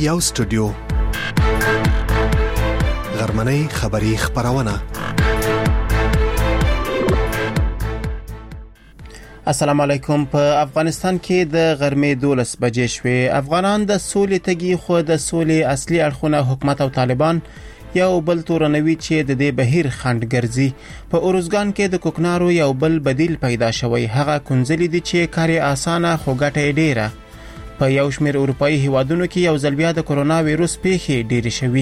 یو سټوډیو غرمنۍ خبری خبرونه. السلام علیکم. په افغانستان کې د غرمې 12 بجې شوې. افغانان د سولې تږي خو د سولې اصلي اړخونه حکومت او طالبان یو بل تورنوي چې د دې بهیر خنډ ګرځي. په اورزګان کې د کوکنارو یو بل بدیل پیدا شوی. هغه کنځلې دي چې کار اسانه خو ګټه ډیره. په یو شمېر اروپאי هیوادونو کې یو ځل بیا د کرونا وایروس پیښې ډېرې شوي.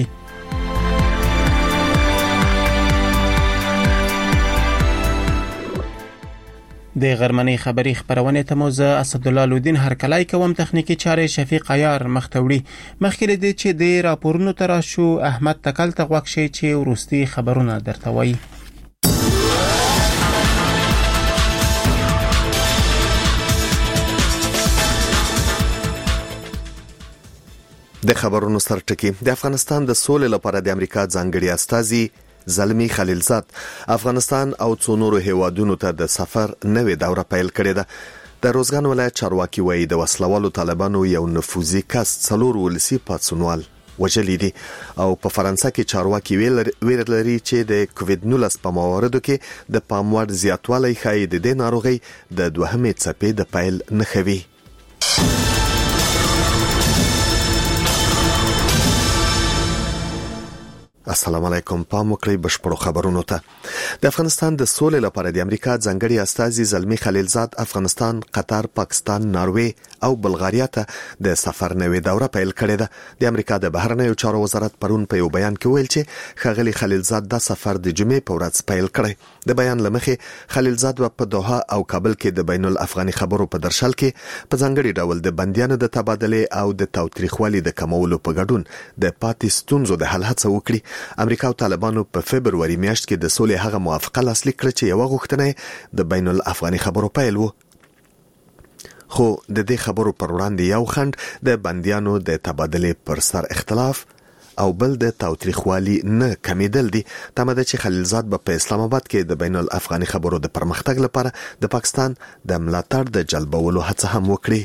د غرمنۍ خبری خبرونه ته مو زه اسدالله لودین هرکلای کوم. تخنیکی چارې شفیق عیار مختوړي. مخکې دې چې د راپورونو تراشو احمد تکل ته غوښ شي چې ورستي خبرونه درته وایي. د خبرونو سرټکی. د افغانستان د سولې لپاره د امریکا ځانګړي استازي زلمی خلیلزاد افغانستان او څو نورو هیوادونو ته د سفر نوې دوره پیل کړې ده. د روزګان ولایت چارواکي وایي د وسلوالو طالبانو یو نفوذي کس 4 ولسی پاتسونوال وجلې دي او په فرانسه کې چارواکي ویل لري چې د کووید-19 په مواردو کې د پاموړ زیاتوالی ښایي د دې ناروغي د دوهمې څپې د پیل نښوي. السلام علیکم. پام وکړئ بشپړو خبرونو ته. د افغانستان د سولې لپاره د امریکا ځانګړي استازي زلمی خلیلزاد افغانستان، قطر، پاکستان، ناروې او بلغاریا ته د سفر نوې دوره پیل کړې ده. د امریکا د بهرنیو چارو وزارت پرون په یو بیان کې ویل چې ښاغلي خلیلزاد د سفر د جمعې په ورځ پیل کړی. د بیان لمخې خلیلزاد په دوحه او کابل کې د بین الافغاني خبرو په درشل کې په ځانګړي ډول د بندیانو د تبادله او د تاوتریخوالي د کمولو په ګډون د پاتې ستونزو د حل هڅه وکړي. امریکا او طالبانو په فبرवरी میاشت کې د سولې هغه موافقه لاسلیک کړه چې یو غوښتنه د بین الافغاني خبرو پیل و. خو د دې خبرو پر وړاندې یو خنډ د بندیانو د تبادله پر سر اختلاف او بل د تاوتریخوالي نه کمیدل دي. تمه ده چې خلیلزاد په اسلام آباد کې د بین الافغاني خبرو د پرمختګ لپاره د پاکستان د ملاتړ د جلبولو هڅه هم وکړي.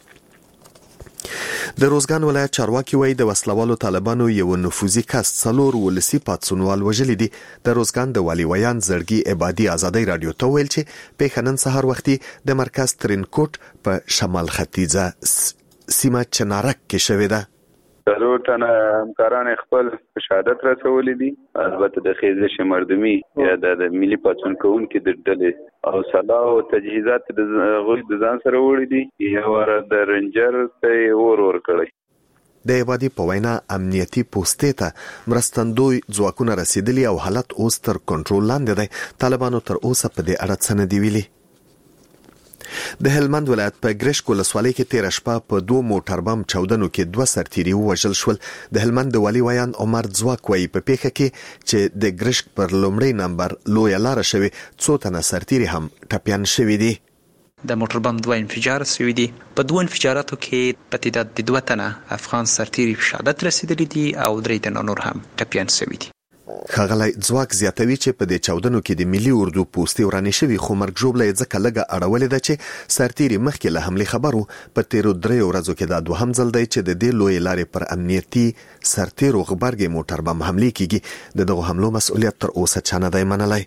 د روزګان ولایت چارواکي وایي د وسلوالو طالبانو یو نفوذي کس 4 ولسی پاتسونوال وجلې دي. د روزګان د والی ویان زړګي عبادي ازادي رادیو ته ویل چې په خنن سحر وختي د مرکز ترینکوټ په شمال ختیځه سیمه چنارک کې شوې ده. ضرور تنه همکاران خپل شهادت رسولې دي. البته د خیزش مردمي یا د ملي پاتون کوونکو د ډلې او سلاح او تجهیزات د غوښ د ځان سره وړي دي. یو ور د رنجر ته ور کړی. د عبادي په وینا امنیتي پوسټې ته مرستندوی ځواکونه رسیدلی او حالت اوس تر کنټرول لاندې دی. طالبانو تر اوسه په دې اړه څه نه دی ویلي. د هلمند ولایت په ګرشک ولسوالۍ کې 13 شپه په 2 موټر بم چاودنو کې 2 سرتیري وژل شول. د هلمند د والی ویان عمر ځواک وایي په پیښه کې چې د ګرشک پر لومړی نمبر لوی لار شوی څو تنه سرتیري هم ټپيان شوی دي. د موټر بم 2 انفجار شوی دي. په 2 انفجاراتو کې په تعداد د 2 تنه افغان سرتیري شهادت رسیدلی دي او 3 تنه نور هم ټپيان شوی دي. خغلی ځواک زیاتوي چې په دې چاودنو کې د ملي اردو پوسټي ورانې شوی خو مرګ جوړلې ځکه لګه اړولې ده چې سرتیري مخکې له حمله خبرو په 13 ورځو کې دا دوهم ځل دی چې د دې لوی لارې پر امنیتي سرتیرو غبرګي موټر بم حمله کیږي. دغه حملو مسؤلیت تر اوسه چا نه دی منلی.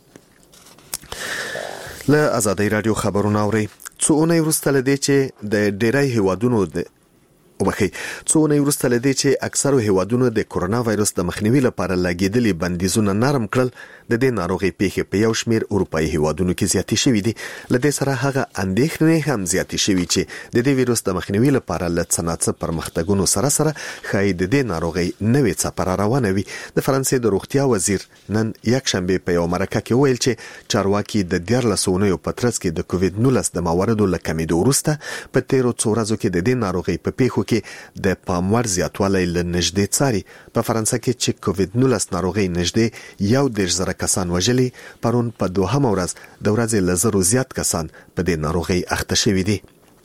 له آزادۍ رادیو خبرونه اوري. څو اونۍ وروسته لدې چې د ډیری هیوادونو څونه وروسته لدې چې اکثرو هیوادونو د کرونا وایروس د مخنیوي لپاره لګیدلي بندیزونه نرم کړل، د دې ناروغي پیښې په یو شمېر اروپאי هیوادونو کې زیاتې شوې دي. لدې سره هغه اندېښنې هم زیاتې شوې چې د دې وایروس د مخنیوي لپاره له څناڅه پرمختګونو سره خای د دې ناروغي نوې څپه روانه وي. د فرانسې د روغتیا وزیر نن یکشنبه په یو مرکه کې ویل چې چارواکي د 14 اونیو په ترڅ کې د کووید-19 د مواردو له کمیدو وروسته په 13 ورځو کې د دې ناروغي په پیښو کې د پاموړ زیاتوالی له نږدې څاري. په فرانسه کې چې کووید-19 ناروغي نږدې 1.0 کسان وژلي، پرون په دوهمه ورځ د ورځې له 1000 زیات کسان په دې ناروغي اخته شوي دي.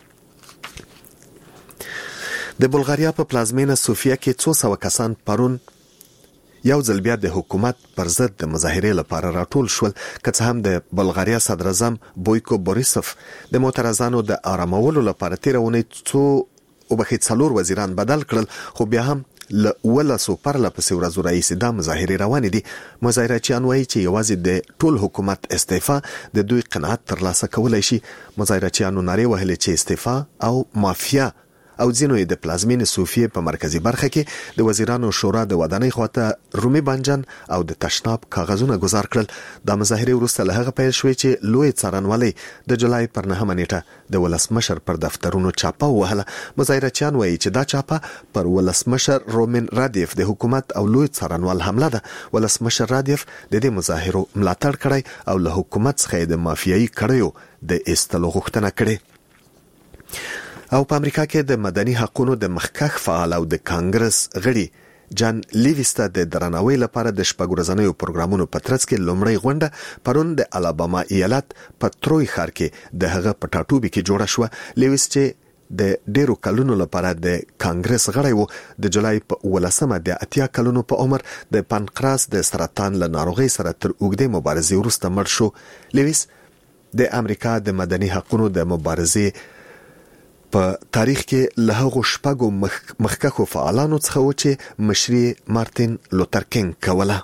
د بلغاریا په پلازمینه سوفیا کې 200 کسان پرون یو ځل بیا د حکومت پر ضد د مظاهرې لپاره راټول شول، که څه هم د بلغاریا صدراعظم بویکو بوریسوف د معترضانو د آرامولو لپاره 13 څو او بخې څلور وزیران بدل کړل، خو بیا هم له ولسو پرله پسې ورځو رئیس دا مظاهرې روانې دي. مظاهرچیان وایي چې یوازې د ټول حکومت استعفا د دوی قناعت ترلاسه کولای شي. مظاهرچیانو نارې وهلې چې استعفا او مافیا او ځینو د پلازمین صوفیه په مرکزی برخه کې د وزیرانو شورا د ودانۍ خواته رومي بانجان او د تشناب کاغذونه گزار کړل. د مظاهرې وروسته له هغه پیل شوې چې لوی څارنوالي د جولای پر 9 نیټه د ولسمشر پر دفترونو چاپه وهله. مظاهرچیان وایي چې دا چاپه پر ولسمشر رومن رادیف د حکومت او لوی څارنوال حمله ده. ولسمشر رادیف د دې مظاهرو ملاتړ کړی او له حکومت څخه د مافیایي کړیو د استلو غوښتنه کړې. او په امریکا کې د مدني حقوقو د مخکښ فعال او د کانګرس غړي جان لیویستا د درناوي لپاره د شپږ ورځنیو پروګرامونو په ترڅ کې لومړی غونډه پرون د الاباما ایالت په تروي ښار کې د هغه په ټاټوبي کې جوړه شو. لیویس چې د ډیرو کلونو لپاره د کانګرس غړی وو، د جولای په 18 د 80 کلونو په عمر د پانکراس د سرطان له ناروغۍ سره تر اوږدې مبارزې وروسته مړ شو. لیویس د امریکا د مدني حقوقو د مبارزې په تاریخ کې له هغو شپږو مخکښو فعالانو څخه و چې مشري مارتین لوتر کینګ کوله.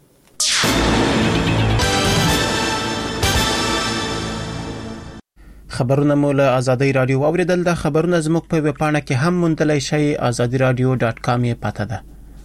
خبرونه مو له آزادۍ رادیو اوریدل. د خبرونه زموږ په ویبپاڼه کې هم موندلای شئ. azadiradio.com یې پته ده.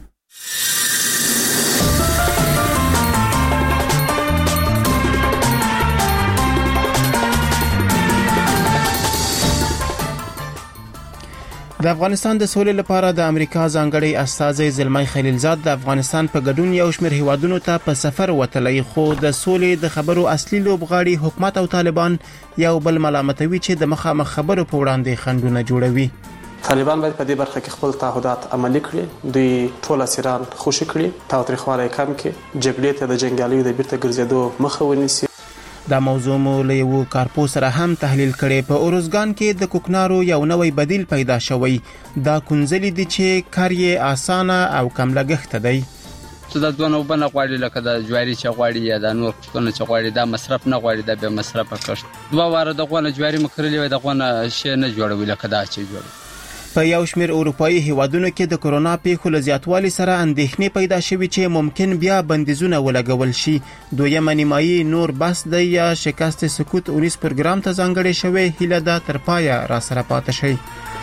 د افغانستان د سولې لپاره د امریکا ځانګړی استازی زلمی خلیلزاد د افغانستان په ګډون یو شمېر هیوادونو ته په سفر وتلی، خو د سولې د خبرو اصلي لوبغاړي حکومت او طالبان یو بل ملامتوي چې د مخامخ خبرو په وړاندې خنډونه جوړوي. طالبان باید په دې برخه کې خپل تعهدات عملي کړي، دوی ټول اسیران خوشي کړي، تاوتریخوالی کم کړي، جګړې ته د جنګیالیو د بیرته ګرځېدو مخه ونیسي. دا موضوع مو له یو کارپو سره هم تحلیل کړي. په اورزګان کې د کوکنارو یو نوې بدیل پیدا شوی. دا کونځلې دي چې کار یې اسانه او کم لګښت دی. څه د دونه وبنه غواړي لکه د جواری چې غواړي یا د نور څه چې غواړي، دا مصرف نه غواړي، دا به مصرف کړي. دوه واره د غونه جواری مکرلې وي، د غونه شی نه جوړوي لکه دا چې جوړي. په یو شمېر اروپאי هیوادونو کې د کرونا پیښو له زیاتوالي سره اندېښنې پیدا شوې چې ممکن بیا بندیزونه ولګول شي. دویمه نیمایي نور بس دی یا شکست سکوت 19 پروګرام ته ځانګړی شوی. هیله ده تر پایه را سره پاتې شي.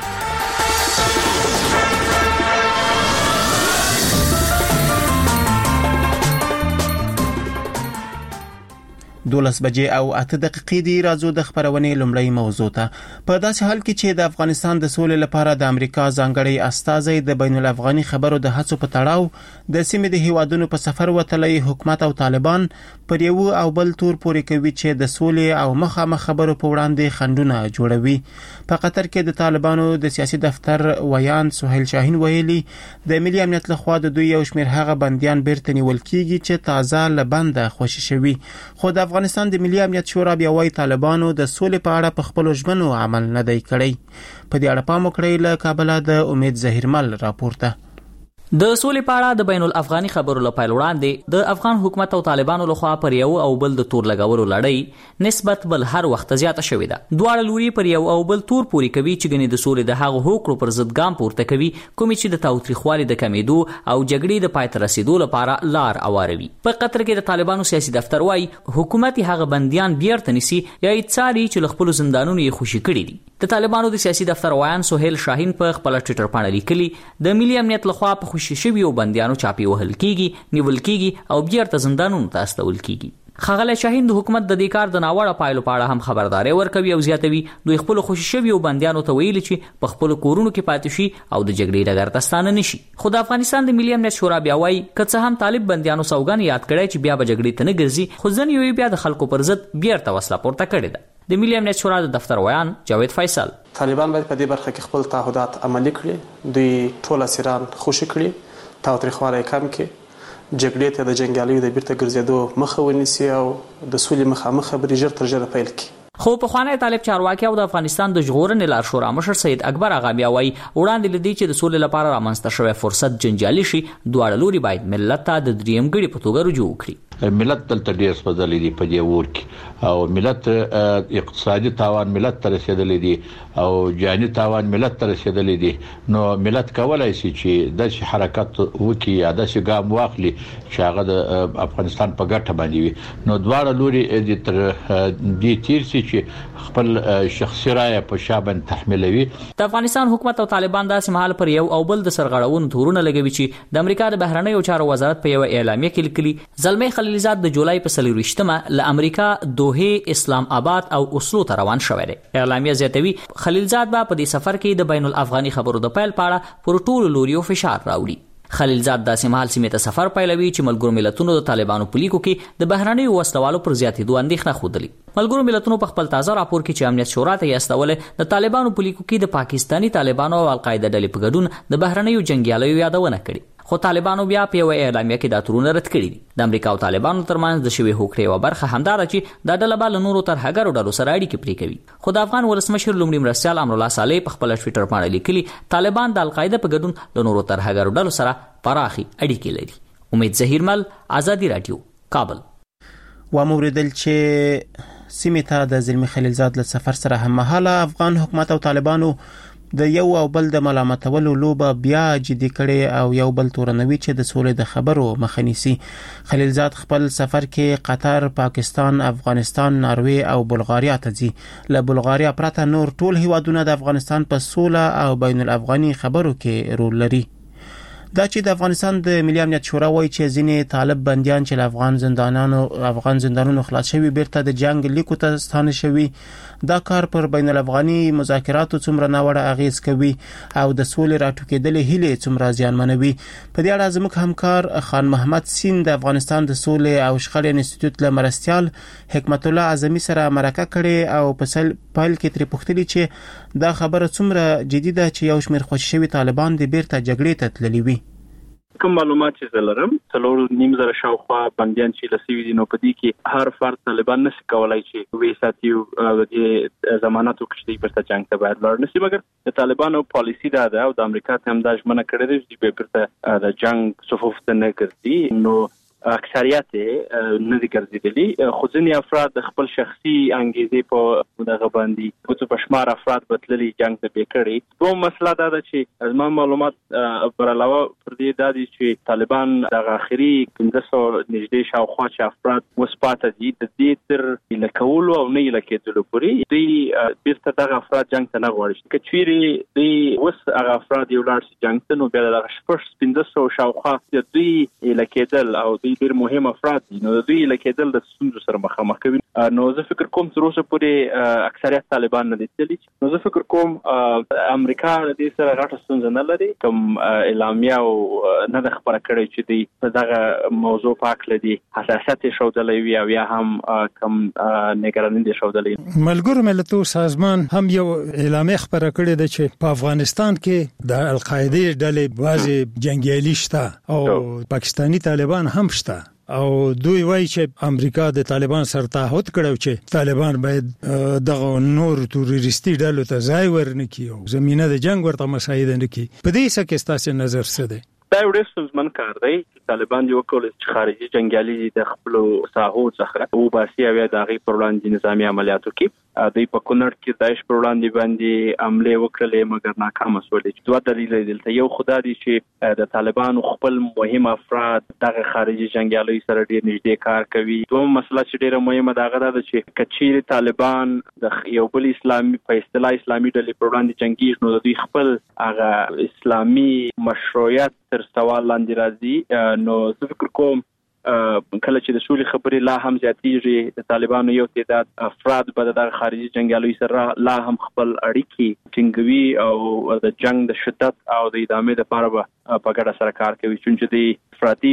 12 بجې او 8 دقیقې دی. راځو د خبرونې لومړی موضوع ته. په داسې حال کې چې د افغانستان د سولې لپاره د امریکا ځانګړی استازی د بین الافغاني خبرو د هڅو په تړاو د سیمې د هیوادونو په سفر وتلی، حکومت او طالبان پر یو او بل تور پورې کوي چې د سولې او مخامخ خبرو په وړاندې خنډونه جوړوي. په قطر کې د طالبانو د سیاسي دفتر ویان سهیل شاهین ویلي د ملي امنیت لخوا د دوی یو شمېر هغه بنديان بیرته نیول کیږي چې تازه لبنده خوشي شوي. خو د افغانستان د ملي امنیت شورا بیا وايي طالبانو د سولې په اړه په خپل ژمنو عمل نه دی کړی. په دې اړه پام وکړئ. له کابل د امید ظهیرمل راپورته. د سولې په اړه د بین الافغاني خبرو لپاره وړاندې د افغان حکومت او طالبانو لخوا پر یو او بل د تور لګولو لړۍ نسبت بل هر وخت زیاته شوې ده. دواړه لوري پر یو او بل تور پوري کوي چې ګنې د سولې د هغو هوکړو پر ضد ګام پورته کوي کوم چې د تاوتریخوالي د کمیدو او جګړې د پای ته رسیدو لپاره لار اواروي. په قطر کې د طالبانو سیاسي دفتر وايي حکومت هغه بنديان بیرته نيسي یا یې څاري چې له خپل زندانونو یې خوشي کړي دي. د طالبانو د سیاسي دفتر ویان سهیل شاهین په خپل ټوئیټر باندې لیکلي د ملي امنیت لخوا په خوشي شویو بنديانو چاپی وهل کیږي، نیول کیږي او بیرته زندانونو ته استول کیږي. خغله شاهین د حکومت د دې کار د ناوړه پایلو په اړه هم خبرداري ورکوي او زیاتوي دوی خپل خوشي شویو بنديانو ته ویلي چې په خپل کورونو کې پاتې شي او د جګړې ډګر ته ستانه نشي. خو د افغانستان د ملي امنیت شورا بیا وايي که څه هم طالب بنديانو سوګان یاد کړی چې بیا به جګړې ته نه ګرځي، خو ځن یو بیا د خلکو پر ضد بیرته وسله پورته کړې ده. د ملي امنیت شورا د دفتر ویان جاوید فیصل طالبان باید په دې برخه کې خپل تعهدات عملي کړي، دوی ټول اسیران خوشي کړي، تاوتریخوالی کم کړي، جګړې ته د جنګیالیو د بیرته ګرځېدو مخه ونیسي او د سولې مخامخ خبرې ژر تر ژره پیل کړي. خو په خوانی طالب چارواکي او د افغانستان د ژغورنې لار شورا مشر سید اکبر اغا بیا وايي وړاندې لدی چې د سولې لپاره رامنځته شوی فرصت جنجالي شي، دواړه لوري باید ملت ته د دریم ګړي په توګه رجوع کړي. ملت دلته ډیر سپدلې دي په دې ور کې او ملت اقتصادي تاوان ملت تر رسیدلې دي او جاني تاوان ملت تر رسیدلې دي نو ملت کولای شي چې د حرکت وکي یا د ګام واخلي چې هغه د افغانستان په ګټه باندې وي نو دواړه لوري د تر دې تیر سي چې خپل شخصي رائے په شابن تحملوي. د افغانستان حکومت او طالبان د سیمهال پر یو او بل د سرغړونو تورونه لګوي چې د امریکا د بهرنیو چارو وزارت په یو اعلامیه کې لیکلي زلمی خلیلزاد د جولای په 24مه له امریکا دوحه اسلام آباد او اوسلو ته روان شوی دی. اعلامیه زیاتوي خلیلزاد به په دې سفر کې د بین الافغاني خبرو د پیل پاړه پر ټولو لوریو فشار راوړي. خلیلزاد د سیمهال سیمې ته سفر پیلوي چې ملګرو ملتونو د طالبانو په لیکو کې د بهرنیو وسلوالو پر زیاتېدو اندېښنه ښودلې. ملګرو ملتونو په خپل تازه راپور کې چې امنیت شورا ته یې د طالبانو په لیکو کې د پاکستانی طالبانو او القاعده ډلې په ګډون د بهرنیو جنگیالیو یادونه کړې خو طالبانو بیا په یو اعلامیه کې دا تورونه رد کړي دي. د امریکا او طالبانو ترمنځ د شوی هوکړې او برخه همدار چې د ډله بل نورو ترهګرو ډلو سره اړیکې پرې کوي. خو د افغان ولسمشر لومړي مرستیال امرالله صالح په خپل ټوئیټر باندې لیکلي طالبان د القاعده په ګډون د نورو ترهګرو ډلو سره پراخي اړیکې لري. امید ظهیرمل، آزادی رادیو، کابل. وموردل چې سیمې ته د زلمی خلیلزاد له سفر سره هم مهاله افغان حکومت او طالبانو د یو او بل د ملامتولو لوبه بیا جدي کړي او یو بل تورنوي چې د سولې د خبرو مخه نیسي. خلیلزاد خپل سفر کې قطر، پاکستان، افغانستان، ناروې او بلغاریا ته ځي. له بلغاریا پرته نور ټول هیوادونه د افغانستان په سوله او بین الافغاني خبرو کې رول لري. دا چې د افغانستان د ملي امنیت شورا وایي چې ځینې طالب بنديان چې افغان زندانونو خلاص شوي بیرته د جنگ لیکو ته ستانه شوي، دا کار پر بین الافغاني مذاکراتو څومره ناوړه اغیز کوي او د سولې راټوکېدلې هیلې څومره زیانمنوي. په دې اړه زموږ همکار خان محمد سین د افغانستان د سولې او شخړې انسټیټیوټ له مرستیال حکمت الله اعظمي سره مرکه کړې او په پیل کې ترې پوښتنې چې دا خبره څومره جدي ده چې یو شمېر خوشي شوي طالبان د بیرته جګړې ته تللي وي. کوم معلومات چې زلرم 3.5 شاوخوا بنديان چې لسوي دي نو په دې کې هر فرد طالبان نشي کولای چې وې ساتيو د ضمانتو کښتۍ پر څنګه ته باید لړ نشي، مګر د طالبانو پالیسی دا ده او د امریکا ته هم دا ژمنه کړې ده چې به پرته د جنگ صفوف ته نه ګرځي. نو اکثریت نه دي ګرځېدلي، خو ځینې افراد د خپل شخصي انګیزې په دغه باندې په پښمار افراد بتللي جنگ ته بیکړي. کوم مسله دا ده چې زما معلومات پر علاوه پر دې دا دي چې طالبان د اخري 1500 نږدې شاوخوا چې افراد وسپاته دي د دې تر لکولو او نه لکېدلو پورې دوی بیرته دغه افراد جنگ ته نه غواړي. کچېرې دوی وس هغه افراد یو لاړ شي جنگ ته نو بیا د 1500 شاوخوا دوی لکېدل او ډیر مهم افراد دي نو دوی لکېدل د ستونزو سره مخامخ کوي. نو زه فکر کوم تر اوسه پورې اکثریت طالبان نه دي تللي. نو زه فکر کوم امریکا د دې سره غټه ستونزه نه لري، کوم اعلامیه او نه د خبره کړې چې دوی په دغه موضوع پاک لدی حساسیت شودلې وي او یا هم کم نگرانی دي شودلې. ملګرو ملتونو سازمان هم یو اعلامیه خبره کړې ده چې په افغانستان کې د القاعده ډلې بعضي جنگیالي شته او پاکستانی طالبان هم شته او دوی وایي چې امریکا د طالبان سره تعهد کړو چې طالبان باید دغه نور تروریستي ډلو ته ځای ورنکړي او زمينه د جنگ ورته مساعده نکړي. په دې څه کې ستاسو نظر څه دی؟ دا یو ډېر ستونزمن کار دی چې طالبان یو کول چې خارجي جنگیالي د خپل ساحو څخه او باسي او د هغې پر وړاندې نظامی عملیاتو کې دوی په کونړ کې داعش پر وړاندې باندې حمله وکړلې مګر ناکامه شولې. دوه دلیل دلته یو خدای دی چې د طالبانو خپل مهم افراد دغه خارجي جنگیالي سره ډېر نږدې کار کوي. دوه مسله چې ډېره مهمه ده دا چې کچیر طالبان د یو بل اسلامي په اصطلاح اسلامي ډلې پر وړاندې جنگي نو دوی خپل هغه اسلامي مشروعیت تر سوال لاندې راځي. نو زه فکر کوم کله چې د سولې خبرې لا هم زیاتېږي د طالبانو یو تعداد افراد به د خارجي جنگیالو سره لا هم خپل اړیکې ټینګوي او د جنگ د شدت او د ادامې لپاره به په ګډه سره کار کوي چې د افراطي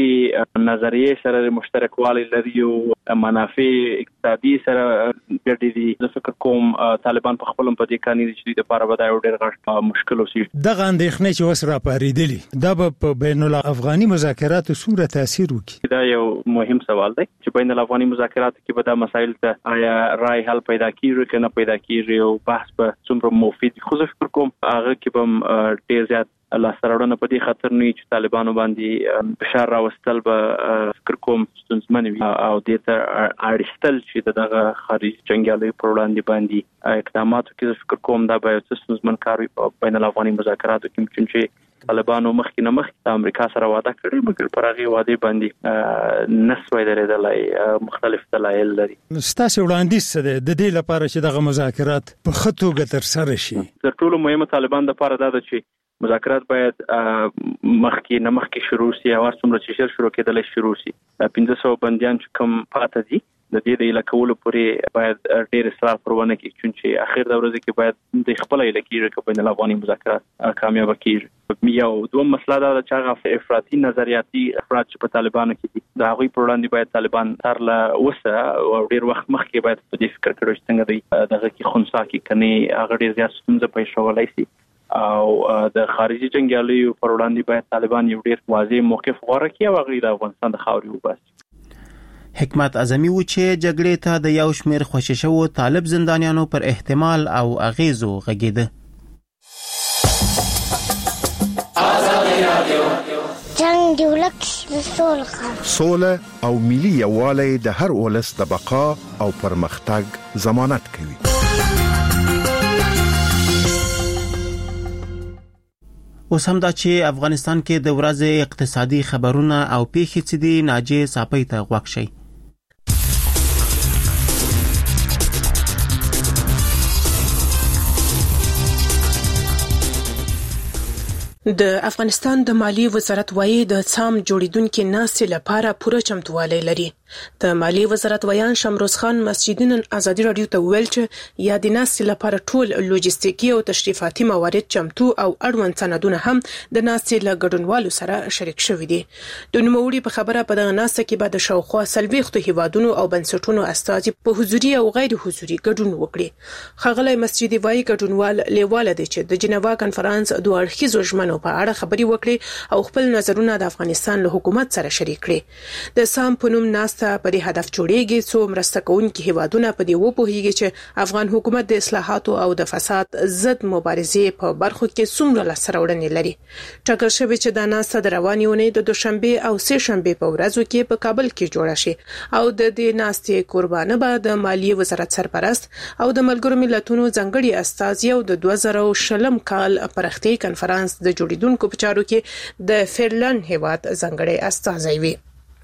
نظریې سره مشترکوالی لري او منافع اقتصادي سره ګډې دي. زه فکر کوم طالبان په خپل په دې کاني چې د لپاره به دا یو ډېر غټ مشکل وشي. دغه اندېښنې چې وسره پاریدلې دا په بین الافغاني مذاکراتو څومره تاثیر وکړي؟ دا یو مهم سوال دی چې بین الافغاني مذاکراتو کې به دا مسایل ته آیا رای حل پیدا کیږي که نه پیدا کیږي او بحث به څومره مفید. خو زه فکر کوم هغه کې به ډېر زیات لاسته په دې خاطر نه چې طالبانو باندې فشار راوستل به فکر کوم ستونزمن وي او د اړیستل چې دغه خارجي جنگیالیو پر وړاندې باندې اقداماتو کې فکر کوم دا به ستونزمن کار وي په بین الافغاني مذاکراتو کې چې طالبانو مخکې د امریکا سره وعده کړې مګر پر هغه وعده باندې نسوي درېدلای مختلف دلایل لري. ستاسو وړاندیز څه دی د دې لپاره چې دغه مذاکرات په خطوګه تر سره شي؟ تر ټولو مهمه طالبان د لپاره دا ده چې مذاکرات باید مخکې شروع شي او څومره چې شروع کېدل شروع شي. 1500 بنديان چې کوم پاتې دي د دې د علاقولو پورې باید ډېر اصرار پرونه کې چې اخر د ورځې کې باید د خپل علاقې کې بین الافغاني مذاکرات کامیاب کیږي. یو دوه مسله دا چې هغه افراطي نظریاتي افراط چې په طالبانو کې دي دا غوي پر وړاندې باید طالبان ترله وسه او ډېر وخت مخکې باید په دې فکر کړو چې څنګه دی دغه کې خنثی کې کني هغه ډېر زیات ستونزې پیښ شولای شي او د خارجي جنگیالیو پر وړاندې باید طالبان یو ډېر واضح موقف غوړه کړي او غیر افغانستان د خاورې وباسي. حکمت اعظمي و چې جګړې ته د یو شمېر خوشی شوو طالب زندانیانو پر احتمال او اغیزو غږیده. جنگ دی ولک د سوله او ملي یووالی د هر ولس د بقا او پرمختګ ضمانت کوي. اوس هم دا چې افغانستان کې د ورځې اقتصادي خبرونه او پیښې څه دي ناجی صاحب ته غوښ شي. د افغانستان د مالی وزارت وايي د سام جوړیدونکو ناستې لپاره پوره چمتووالی لري. د مالی وزارت ویان شمروز خان مسجدین ازادي رادیو ته ویل چې یا د ناستې لپاره ټول لوجستیکي او تشریفاتي موارد چمتو او اړوند سندونه هم د ناستې له ګډونوالو سره شریک شوي دي. د نوموړي په خبره په دغه ناسته کې به د شاوخوا 40 هیوادونو او بنسټونو استازي په حضوري او غیر حضوري ګډون وکړي. ښاغلی مسجدي وايي ګډونوال لیواله دي چې د جنیوا کنفرانس دوه اړخیزو ژمنو په اړه خبري وکړي او خپل نظرونه د افغانستان له حکومت سره شریک کړي. د سام په نوم ناسته په دې هدف جوړیږي څو مرسته کوونکي هیوادونه په دې وپوهیږي چې افغان حکومت د اصلاحاتو او د فساد ضد مبارزې په برخو کې څومره لاسته راوړنې لري. ټاکل شوی چې د ناسته د روانې اونۍ د دوشنبه او سه شنبه په ورځو کې په کابل کې جوړه شي او د دې ناستې قربانه به د مالیې وزارت سرپرست او د ملګرو ملتونو ځانګړي استازي او د 2020 کال پرختي کنفرانس د جوړیدونکو په چارو کې د فنلند هیواد ځانګړي استازي وي.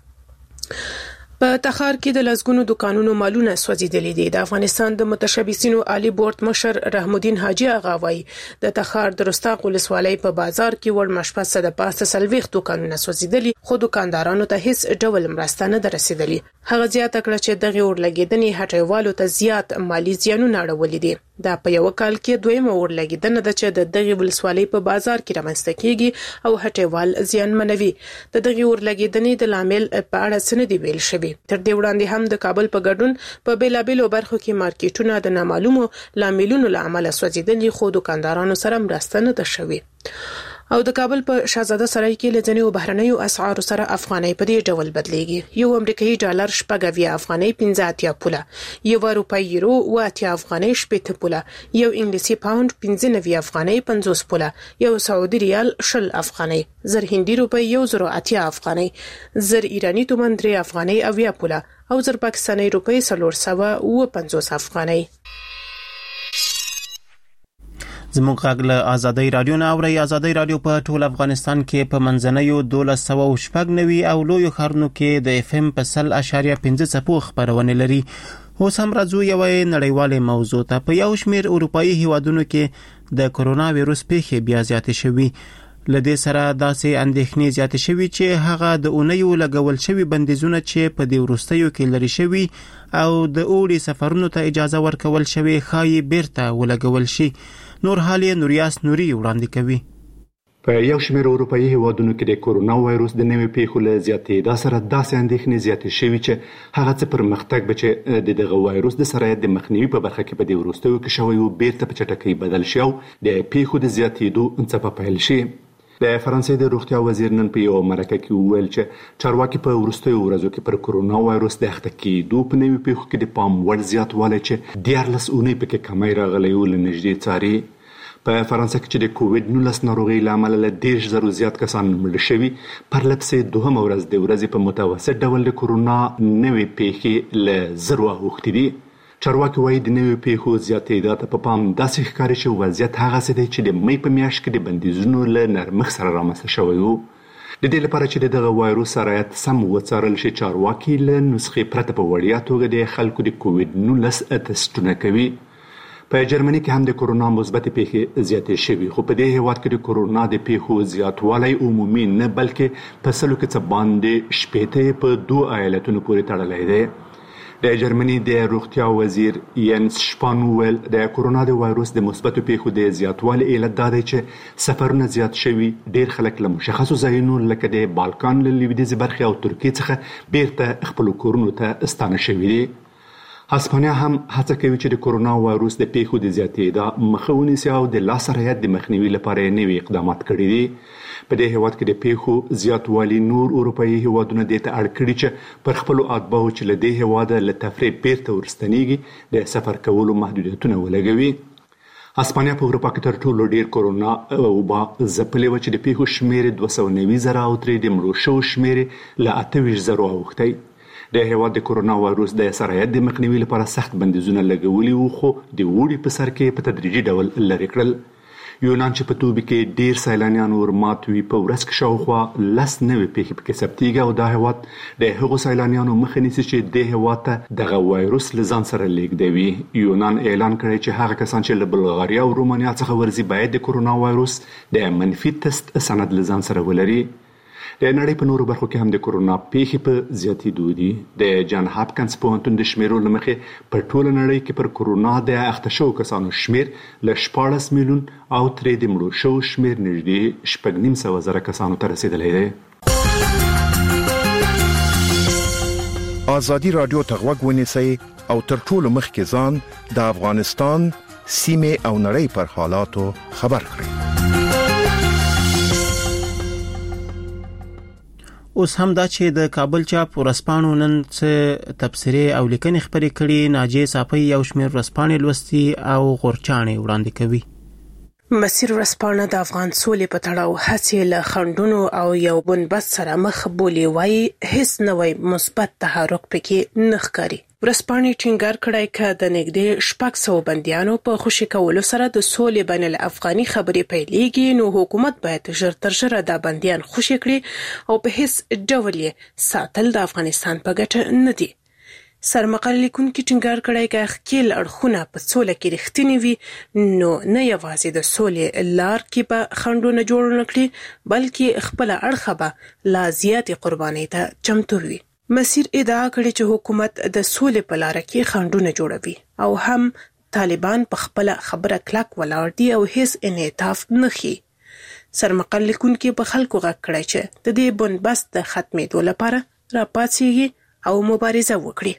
په تخار کې د لزګونو دکانونو مالونه سوځیدلې دي. د افغانستان د متشبثینو عالی بورډ مشر رحم الدین حاجی آغا وایي د تخار د رستاق ولسوالۍ په بازار کې ور مشپسه د پاسه سلويخ دکانونه سوځیدلي خو دکاندارانو ته هیڅ ډول مرسته نه رسیدلې. هغه زیاته کړه چې دغه اورلګیدنې هټیوالو ته زیات مالی زیانونه اړولې دي. دا په یو کال کې دویمه اورلګیدنه ده چې د دغه ولسوالۍ په بازار کې رامنځته کیږي او هټیوال زیان منوي. د دغه اورلګیدنې د لامل په اړه څه نه دی ویل شوی. تر دې وړاندې هم د کابل په ګډون په بیلابیلو برخو کې مارکیټونه د نامعلومو لاملونو لامل سوځیدلي خو دکاندارانو سره مرسته نه ده شوې. او د کابل په شاهزاده سرای کې لځنیو بهرنیو اسعار سره افغانۍ په دې ډول بدلېږي. یو امریکایي ډالر شپږ افغانۍ 15 پوله، یو روپۍ یورو 8 افغانۍ 8 پوله، یو انګلیسي پاوند 15 افغانۍ 50 پوله، یو سعودي ریال 10 افغانۍ، زر هندي روپۍ 108 افغانۍ، زر ایرانی تومان 3 افغانۍ 9 پوله او زر پاکستاني روپۍ 450 افغانۍ. زموږ غږ له آزادۍ رادیو نه اوري. آزادۍ رادیو په ټول افغانستان کې په منځنیو 1290 او لویو ښارونو کې د FM په 100.5 څپو خبرونه لري. اوس هم راځو یو نړیواله موضوع ته. په یو شمېر اروپאי هیوادونو کې د کرونا وایروس پیښې بیا زیاتې شوي. لدې سره داسې اندېښنې زیاتې شوي چې هغه د اونیو لګول شوي بندیزونه چې په دې وروستیو کې لري شوي او د اوړي سفرونو ته اجازه ورکول شوی خایي بیرته ولګول شي. نور حال نوریاس نوري وړاندې کوي. په یو شمېر اروپאי هیوادونو کې د کورونا وایروس د نوې پیښو له زیاتېدا سره داسې اندېښنې زیاتې شوي چې هغه څه پرمختګ به چې د دغه وایروس د سرایت د مخنیوي په برخه کې په دې وروستیو کې شوی او بیرته په چټکۍ بدل شي او د پیښو د زیاتېدو څپه پیل شي. د فرانسې د روغتیا وزیر نن په یو مرکه کې وویل چې چارواکي په وروستیو ورځو کې پر کورونا وایروس د اخته کېدو په نوې پیښو کې د پام وړ زیاتوالی چې 14 اونۍ پکې کمی راغلی و له نږدې څاري. په فرانسه کې چې د کووډ-19 ناروغي لامل له 10,000 زیات کسان مړ شوي، پرلپسې دوهمه ورځ د ورځې په متوسط ډول د کورونا نوې پیښې له 0 اوښتې دي. چارواکي وایي د نوې پیښو زیاتېدا ته په پام داسې ښکاري چې وضعیت هغسې دی چې د مې په میاشت کې د بندیزونو له نرمښت سره رامنځته شوی و. د دې لپاره چې دغه وایروس سرایت سم وڅارل شي، چارواکي له نسخې پرته په وړیا توګه د خلکو د کووډ-19 تسټونه کوي. په جرمني کې هم د کورونا مثبت پیښې زیاتې شوي، خو په دې هیواد کې د کورونا د پیښو زیاتوالی عمومي نه بلکې په سلو کې څه باندې 80 په 2 ایالتونو پورې تړلی دی. د جرمني د روغتیا وزیر ینس شپان وویل د کورونا د وایروس د مثبتو پیښو د زیاتوالي علت دا دی چې سفرونه زیات شوي، ډیر خلک له مشخصو ځایونو لکه د بالکان له لویدیځې برخې او ترکیې څخه بیرته خپلو کورونو ته ستانه شوي دي. هسپانیا هم هڅه کوي چې د کورونا وایروس د پیښو د زیاتېدا مخه ونیسي او د لاسرایت د مخنیوي لپاره نوي اقدامات کړي دي. په دې هیواد کې د پیښو زیاتوالی نور اروپایي هیوادونه دې ته اړ کړي چې پر خپلو اتباعو چې له دې هیواده له تفریح بیرته ورستنیږي د سفر کولو محدودیتونه ولګوي. هسپانیا په اروپا کې تر ټولو ډیر کورونا وبا ځپلې وه چې د پیښو شمېر 290,000 او ترې د مړو شوو شمېر له 28,000 اوښتی. د هیواد د کورونا وایروس د سرایت د مخنیوي لپاره سخت بندیزونه لګولي وو، خو د اوړي په سر کې په تدریجي ډول لرې کړل. یونان چې په توبې کې ډیر سیلانیان ورمات وي، په ورځ کې شاوخوا 10 نوې پیښې پکې ثبتېږي او دا هیواد د هغو سیلانیانو مخه نیسي چې دې هیواد ته دغه وایروس له ځان سره لیږدوي. یونان اعلان کړی چې هغه کسان چې له بلغاریا او رومانیا څخه ورځي باید د کورونا وایروس د منفي تست سند له ځان سره ولري. د نړۍ په نورو برخو کې هم د کورونا پیښې په زیاتېدو دي. د جان هاپکنس پوهنتون د شمیرو له مخې په ټوله نړۍ کې پر کورونا د اخته شوو کسانو شمیر له 14 میلیون او ترې د مړو شوو شمیر نږدې 6.5 کسانو ته رسیدلی دی. ازادي رادیو ته غوږ ونیسئ او تر ټولو مخکې ځان د افغانستان سیمې او نړۍ پر حالاتو خبر کړئ. اوس هم دا چې د کابل چاپ ورځپاڼو نن څه تبصرې او لیکنې خپرې کړي، ناجیه صافی یو شمېر ورځپاڼې لوستي او غورچاڼې وړاندې کوي. مسیر ورځپاڼه د افغان سولې په تړاو هڅې له خنډونو او یو بنبست سره مخ بولي، وایي هیڅ نوې مثبت تحرک پکې نه ښکاري. ورځپاڼې ټینګار کړی چې د نږدې 600 بندیانو په خوشي کولو سره د سولې بین الافغاني خبرې پیلېږي، نو حکومت باید ژر تر ژره دا بندیان خوشي کړي او په هیڅ ډول یې ساتل د افغانستان په ګټه نه دي. سرمقال لیکونکي ټینګار کړی چې خپل اړخونه په سوله کې رښتینی وي، نو نه یوازې د سولې لار کې به خنډونه جوړ نه کړي، بلکې خپل اړخه به لا زیاتې قربانۍ ته چمتو وي. مسیر ادعا کړې چې حکومت د سولې په لار کې خنډونه جوړوي او هم طالبان په خپل خبره کلک ولاړ دي او هیڅ انعطاف نه ښيي. سرمقال لیکونکي په خلکو غږ کړی چې د دې بنبست د ختمېدو لپاره راپاڅېږي او مبارزه وکړي.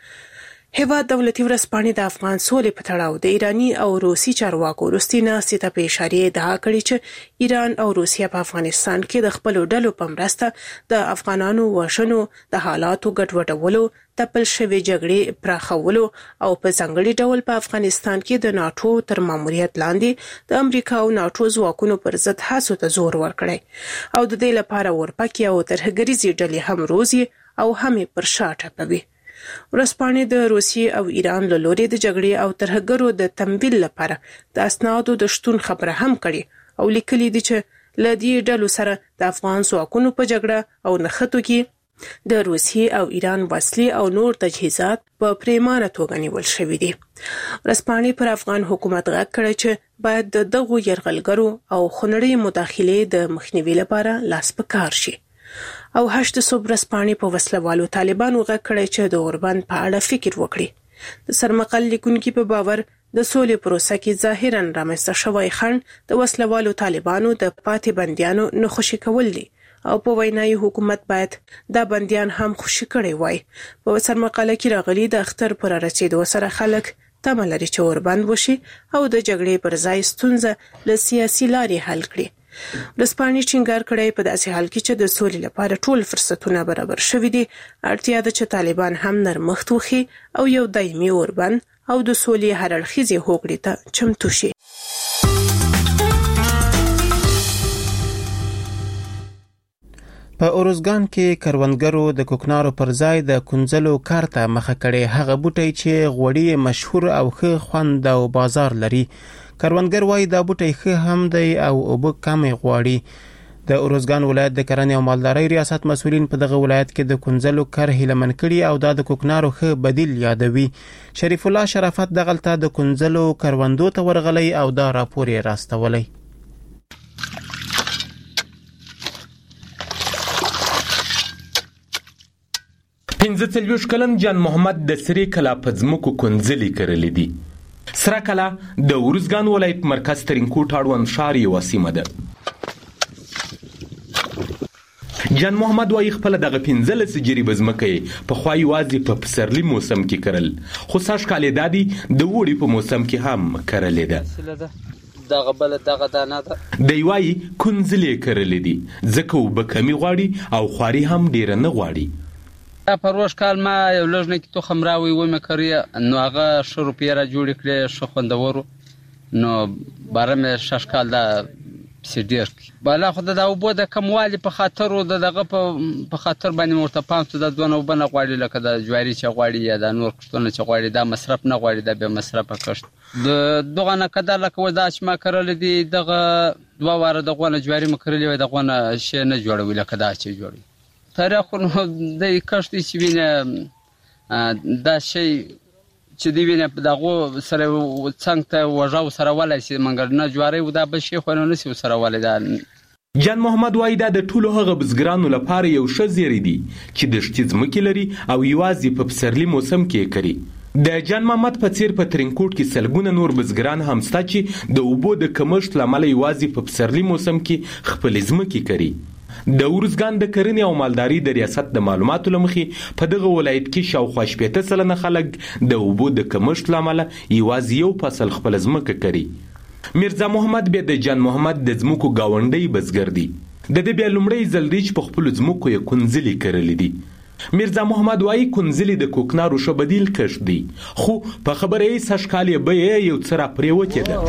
هیواد دولتي ورځپاڼې د افغان سولې په تړاو د ایرانی او روسي چارواکو وروستي ناستې ته په اشاره ادعا کړې چې ایران او روسیه په افغانستان کې د خپلو ډلو په مرسته د افغانانو وژنو، د حالاتو ګډوډولو، تپل شوې جګړې پراخولو او په ځانګړي ډول په افغانستان کې د ناټو تر ماموریت لاندې د امریکا او ناټو ځواکونو پر ضد هڅو ته زور ورکړی او د دې لپاره ورپکې او ترهګریزې ډلې هم روزي او هم پر شا ټپوي. ورځپاڼې د روسیې او ایران له لوري د جګړې او ترهګرو د تمویل لپاره د اسنادو د شتون خبره هم کړې او لیکلي دي چې له دې ډلو سره د افغان ځواکونو په جګړه او نښتو کې د روسیې او ایران وسلې او نور تجهیزات په پریمانه توګه نیول شوي دي. ورځپاڼې پر افغان حکومت غږ کړی چې باید د دغو یرغلګرو او خونړۍ مداخلې د مخنیوي لپاره لاس په کار شي. او 8 صبح ورځپاڼې په وسلوالو طالبانو غږ کړی چې د اوربند په اړه فکر وکړي. د سرمقال لیکونکي په باور د سولې پروسه کې ظاهرا رامنځته شوی خنډ د وسلوالو طالبانو د پاتې بندیانو نه خوشي کول دي او په وینای حکومت باید دا بندیان هم خوشي کړي وای. په سرمقاله کې راغلي د اختر پر رسیدو سره خلک تمه لري چې اوربند وشي او د جګړې پر ځای ستونزه له سیاسي لارې حل کړي. ورځپاڼې ټینګار کړی په داسې حال کې چې د سولې لپاره ټول فرصتونه برابر شوي دي، اړتیا ده چې طالبان هم نرمښت وکړي او یو دایمي اوربند او د سولې هر اړخیزې هوکړې ته چمتو شي. په اورزګان کې کروندګرو د کوکنارو پر ځای د کنځلو کار ته مخه کړې. هغه بوټی چې غوړي مشهور او ښه خوند او بازار لري. کروندګر وایي دا بوټی ښه هم دی او اوبه کمې غواړي. د اورزګان ولایت د کرنې او مالدارۍ ریاست مسؤلین په دغه ولایت کې د کنځلو کار هیلمن کړي او دا د کوکنارو ښه بدیل یادوي. شریف الله شرافت دغلته د کنځلو کروندو ته ورغلی او دا راپور یې راستولی. 45 کلن جان محمد د سری کلا په ځمکو کنځلې کرلې دي. سره کلا د اورزګان ولایت مرکز ترینکوټ اړوند ښار یوه سیمه ده. جان محمد وایي خپله دغه 15 جریبه ځمکه یې پخوا یوازې په پسرلي موسم کې کرل، خو سږ کال یې دا دي د اوړي په موسم کې هم کرلې ده. دغه بل دغه دانه ده. دی وایي کنځلې کرلې دي ځکه اوبه کمې غواړي او خواري هم ډیره نه غواړي. په روش کال ما یو لږ نه کې تخم راوي ومې کرې، نو هغه ښه روپۍ را جوړې کړې، ښه خوندورو، نو باره مې شش کال دا پسې ډېر کړي. بالا خو د اوبو د کموالي په خاطر و دغه په خاطر باندې مې ورته پام شو، دا دونه اوبه نه غواړي لکه د جواري چې غواړي یا د نور کښتونه چې غواړي، دا مصرف نه غواړي، دا بې مصرفه کښت. د دغه نه قدر لکه دا چې ما کرلی دي، دغه 2 واره دغه نه جواري مې کرلي وای، دغه نه شی نه جوړوي لکه دا چې جوړوي. تاریخ نو د کښت چې وینه دا شی چې دی وینه په دغه سره څنګه ته وژاو سره ولای شي منګر نه جوړي و دا به شی خو نه نسی سره ولای. دا جان محمد وایي دا د ټولو هغه بزګرانو لپاره یو ښه زیری دی چې دښتې ځمکې لري او یوازې په پسرلي موسم کې کوي. د جان محمد په څیر په ترینکوټ کې سلګونه نور بزګران هم شته چې د اوبو د کمښت له امله یوازې په پسرلي موسم کې خپلې ځمکې کوي. د اورزګان د کرنې او مالدارۍ د ریاست د معلوماتو له مخې په دغه ولایت کې شاوخوا 80% خلک د اوبو د کمښت له امله یوازې یو فصل خپله ځمکه کري. میرزا محمد بیا د جان محمد د ځمکو ګاونډی بزګر دی. د ده بیا لومړی ځل دی چې په خپلو ځمکو یې کنځلې کرلې دي. میرزا محمد وایي کنځلې د کوکنارو ښه بدیل کښت دی، خو په خبره یې سږ کال یې بیه یو څه راپرېوتې ده.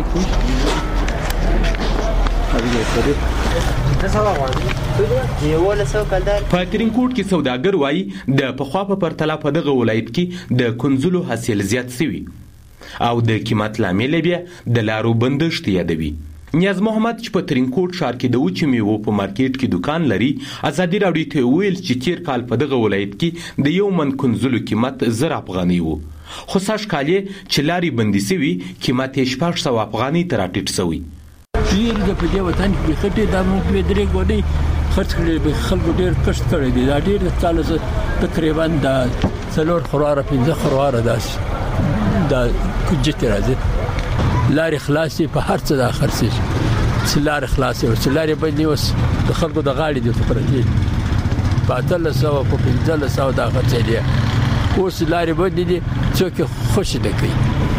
په ترینکوټ کې سوداګر وایي د پخوا په پرتله په دغه ولایت کې د کنځلو حاصل زیات شوي او د قیمت لامل بیا د لارو بندښت یادوي. نیاز محمد چې په ترینکوټ ښار کې د وچو میوو په مارکیټ کې دکان لري، ازادي راډیو ته ویل چې تیر کال په دغه ولایت کې د یو من کنځلو قیمت 1000 افغانۍ و، خو سږ کال چې لارې بندې شوي قیمت یې 600 افغانۍ ته راټیټ شوی. ډېر د په دې وطن کې خټې د موږ په درې ګوډۍ خرڅ کړي، به خلکو ډېر کښت کړی دی. دا ډېر چاله تقریبا د 4 خرواره 5 خرواره داسې دا کوجته راځي. لارې خلاصې په هر څه دا خرڅې چې لارې خلاصې او چې لارې باندې اوس د خلکو د غاړې د پرتې په 1300 په 1500 دا خرڅې دي. اوس لارې باندې دي څوک خوشي نه کوي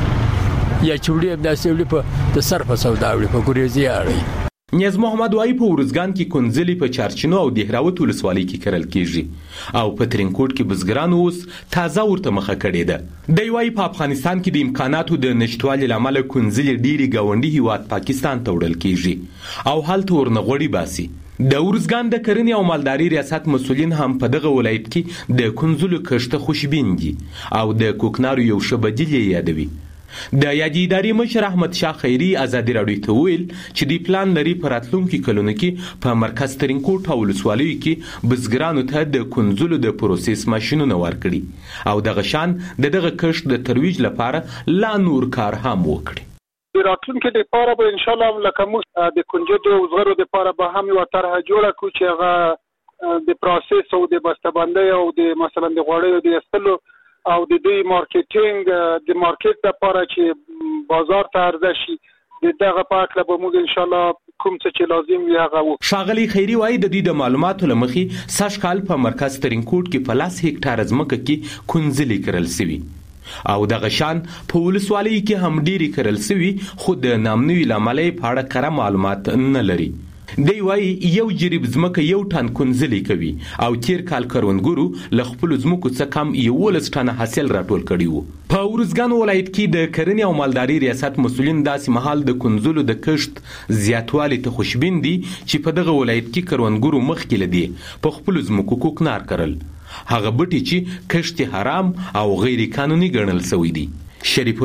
یا چوړي داسې وړي په د صرف سودا وړي په ګریزي اړي. نیاز محمد وایي په اورزګان کې کنځلې په چارچینو او دهراوت ولسوالۍ کې کرل کیږي او په ترینکوټ کې بزګرانو اوس تازه ورته مخه کړې ده. دی وایي په افغانستان کې د امکاناتو د نشتوالي له امله کنځلې ډېرې ګاونډي هیواد پاکستان ته وړل کیږي او هلته ورنه غوړي باسي. د اورزګان د کرنې او مالدارۍ ریاست مسؤلین هم په دغه ولایت کې د کنځلو کښت خوشبین دي او د کوکنارو یو ښه بدیل یې یادوي. د یادې ادارې مشر احمد شاه خیري ازادي راډیو ته ویل چې دوی پلان لري په راتلونکي کلونو کې په مرکز ترینکوټ او ولسوالیو کې بزګرانو ته د کنځلو د پروسس ماشینونه ورکړي او دغه شان دغه کښت د ترویج لپاره لا نور کار هم وکړي. راتلونکي لپاره به ان شاء الله لکه موږ د کنجدو او زغرو لپاره به هم یو طرح جوړه کړو چې هغه د پروسس او د بسته‌بندۍ او د مثلا د غوړیو د استلو او د دوی مارکیټینګ د مارکیټ لپاره چې بازار ته عرضه شي دغه په اړه به موږ ان شاء الله کوم څه چې لازم وي هغه وکړو. ښاغلي خیري وایي د دوی د معلوماتو له مخې سږ کال په مرکز ترینکوټ کې په 10 هکټاره ځمکه کې کنځلې کرل شوي او دغه شان په ولسوالۍ کې هم ډېرې کرل شوي، خو د نامنوي له امله یې په اړه کره معلومات نه لري. دی وايي یو جریب ځمکه یو ټن کنځلي کوي او تیر کال کروندګرو له خپل ځمکو څخه کم 11 ټنه حاصل راټول کړی وو. په ورزګان ولایت کې د کرنې او مالداري ریاست مسؤلین داسې مهال د کنځلو د کښت زیاتوالي ته خوشبین دي چې په دغه ولایت کې کروندګرو مخکې لدی په خپل ځمکو کوکنار کړل. هغه بټي چې کښت حرام او غیر قانوني ګڼل شوی دي. شریف